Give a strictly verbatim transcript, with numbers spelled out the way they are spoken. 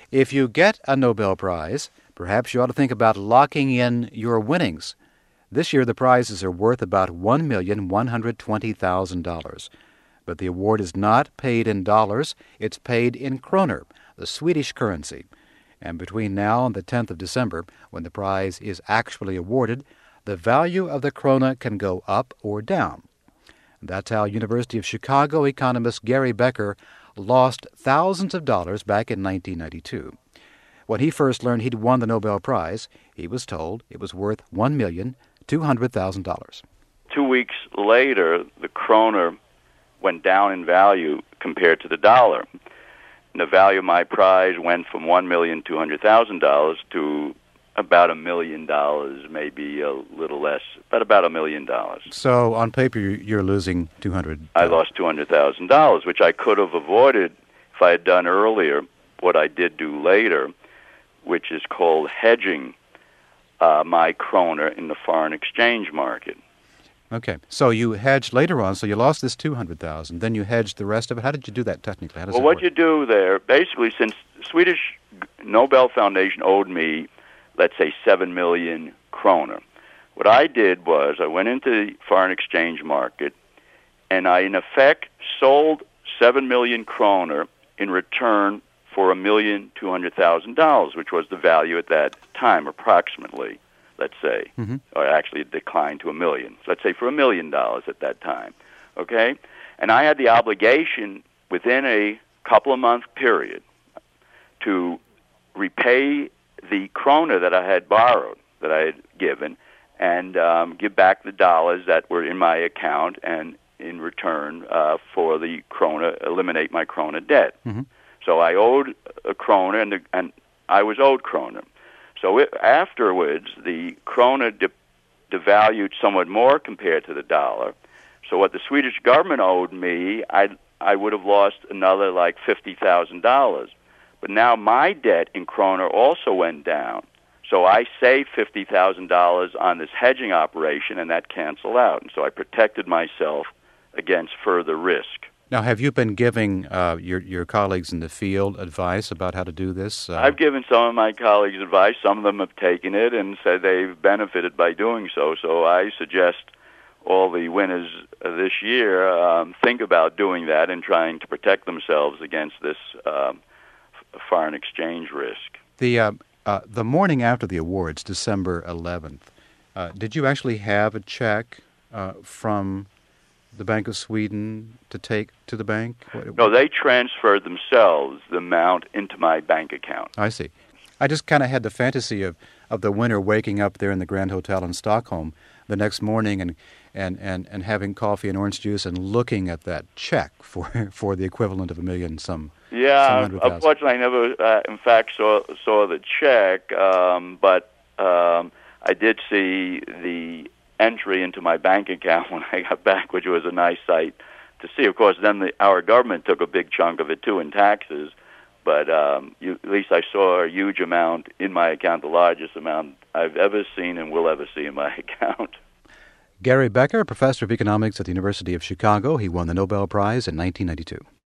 If you get a Nobel Prize, perhaps you ought to think about locking in your winnings. This year, the prizes are worth about one million one hundred twenty thousand dollars. But the award is not paid in dollars, it's paid in kroner, the Swedish currency. And between now and the tenth of December, when the prize is actually awarded, the value of the krona can go up or down. That's how University of Chicago economist Gary Becker lost thousands of dollars back in nineteen ninety-two. When he first learned he'd won the Nobel Prize, he was told it was worth one million two hundred thousand dollars. Two weeks later, the kroner went down in value compared to the dollar. And the value of my prize went from one million two hundred thousand dollars to about a million dollars, maybe a little less, but about a million dollars. So on paper, you're losing two hundred thousand dollars. I lost two hundred thousand dollars, which I could have avoided if I had done earlier what I did do later, which is called hedging uh, my kroner in the foreign exchange market. Okay, so you hedged later on, so you lost this two hundred thousand dollars, then you hedged the rest of it. How did you do that technically? How does well, it what work? you do there, basically, since the Swedish Nobel Foundation owed me, let's say, seven million kroner, what I did was I went into the foreign exchange market, and I, in effect, sold seven million kroner in return for a million two hundred thousand dollars, which was the value at that time, approximately, let's say, mm-hmm. or actually it declined to a million. Let's say for a million dollars at that time, okay? And I had the obligation within a couple of month period to repay the krona that I had borrowed, that I had given, and um, give back the dollars that were in my account, and in return uh, for the krona, eliminate my krona debt. Mm-hmm. So I owed a krona, and, the, and I was owed krona. So it, afterwards, the krona de- devalued somewhat more compared to the dollar. So what the Swedish government owed me, I I would have lost another like fifty thousand dollars. But now my debt in kroner also went down. So I saved fifty thousand dollars on this hedging operation, and that canceled out. And so I protected myself against further risk. Now, have you been giving uh, your your colleagues in the field advice about how to do this? Uh... I've given some of my colleagues advice. Some of them have taken it and said they've benefited by doing so. So I suggest all the winners this year um, think about doing that and trying to protect themselves against this um, foreign exchange risk. The uh, uh, the morning after the awards, December eleventh, uh, did you actually have a check uh, from the Bank of Sweden to take to the bank? No, they transferred themselves the amount into my bank account. I see. I just kind of had the fantasy of, of the winner waking up there in the Grand Hotel in Stockholm the next morning and, and, and, and having coffee and orange juice and looking at that check for for the equivalent of a million some. Yeah, unfortunately, I never, uh, in fact, saw saw the check, um, but um, I did see the entry into my bank account when I got back, which was a nice sight to see. Of course, then the, our government took a big chunk of it, too, in taxes, but um, you, at least I saw a huge amount in my account, the largest amount I've ever seen and will ever see in my account. Gary Becker, professor of economics at the University of Chicago. He won the Nobel Prize in nineteen ninety-two.